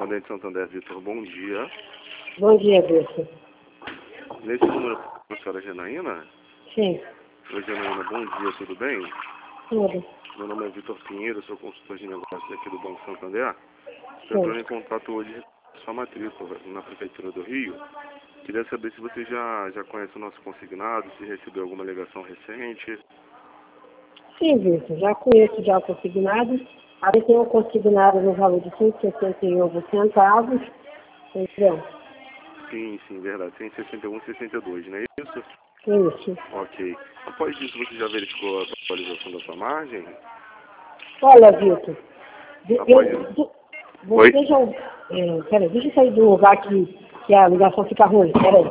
Correspondente Santander, Vitor, bom dia. Bom dia, Vitor. Nesse número, a senhora Janaína? Sim, Oi, Janaína, bom dia, tudo bem? tudo. Meu nome é Vitor Pinheiro, sou consultor de negócios aqui do Banco Santander. Estou Sim. entrando em contato hoje com sua matrícula na Prefeitura do Rio. Queria saber se você já conhece o nosso consignado, se recebeu alguma alegação recente. Sim, Vitor, já conheço já o consignado. Aí tem um consignado no valor de 161 centavos, entendeu? Sim, verdade. 161,62, não é isso? Isso. Ok. Após isso, você já verificou a atualização da sua margem? Olha, Vitor, Após isso. Oi? você já... peraí, deixa eu sair do lugar que a ligação fica ruim, peraí.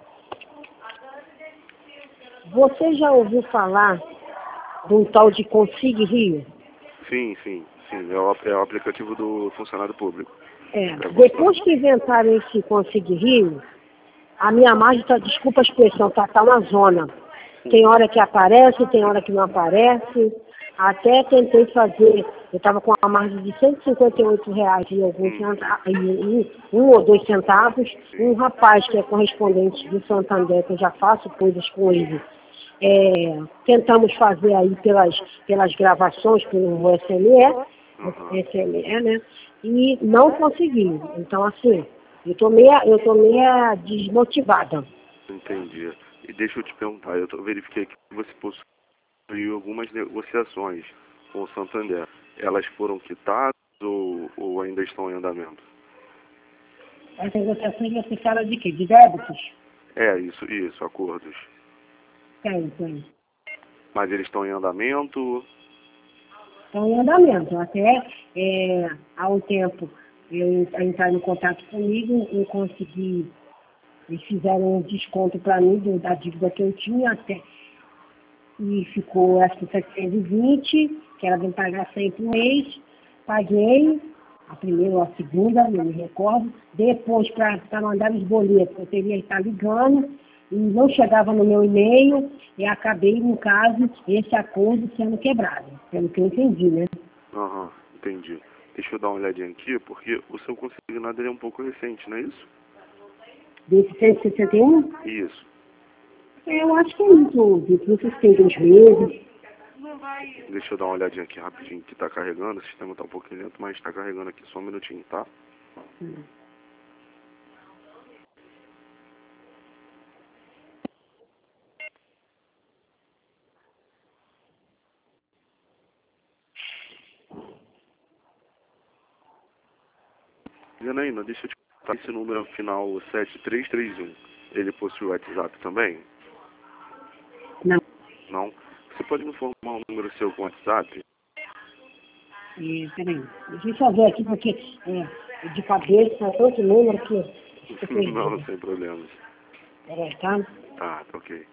Você já ouviu falar de um tal de Consig Rio? Sim. É o aplicativo do funcionário público. Depois que inventaram esse Consig Rio, a minha margem, desculpa a expressão, tá uma zona. Tem hora que aparece, tem hora que não aparece. Até tentei fazer, eu estava com uma margem de R$ 158 e alguns um ou dois centavos. Um rapaz que é correspondente do Santander, que eu já faço coisas com ele, tentamos fazer aí pelas gravações, pelo SME, né? E não consegui. Então, assim, eu tô meia desmotivada. Entendi. E deixa eu te perguntar, verifiquei que você possuiu algumas negociações com o Santander. Elas foram quitadas ou ainda estão em andamento? As negociações você fala de quê? De débitos? Isso, acordos. Tem. Mas eles estão em andamento? Estão em andamento. Até há um tempo entraram em contato comigo, eu consegui, eles fizeram um desconto para mim da dívida que eu tinha até, e ficou acho que 720, que era bem pagar 100 por mês. Paguei a primeira ou a segunda, não me recordo. Depois, para mandar os boletos, eu teria que estar ligando, e não chegava no meu e-mail, e acabei, no caso, esse acordo sendo quebrado, pelo que eu entendi, né? Entendi. Deixa eu dar uma olhadinha aqui, porque o seu consignado ele é um pouco recente, não é isso? Desse 161? Isso. Eu acho que é isso, Vitor. Vocês têm 2 meses. Deixa eu dar uma olhadinha aqui rapidinho, que tá carregando. O sistema tá um pouquinho lento, mas tá carregando aqui. Só um minutinho, tá? Janaína, deixa eu te contar esse número final 7331. Ele possui o WhatsApp também? Não. Não? Você pode me informar um número seu com WhatsApp? Peraí. Deixa eu só ver aqui, porque de cabeça, tanto número que eu perdi. Não, sem problemas. Peraí, tá? Tá ok.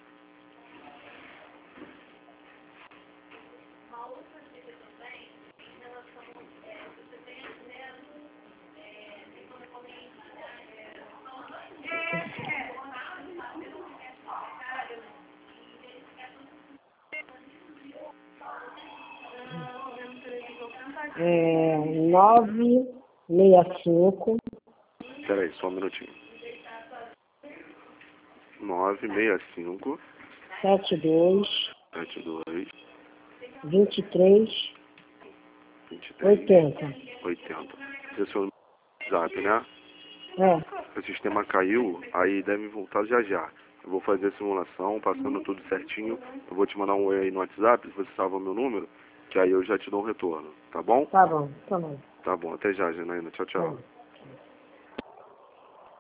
É 965 Peraí, só um minutinho. 965 72 72 23 23 80. 80. Esse é o seu WhatsApp, né? O sistema caiu, aí deve voltar já. Eu vou fazer a simulação, passando tudo certinho. Eu vou te mandar um oi aí no WhatsApp, se você salva meu número, que aí eu já te dou um retorno, tá bom? Tá bom. Tá bom, até já, Janaína. Tchau.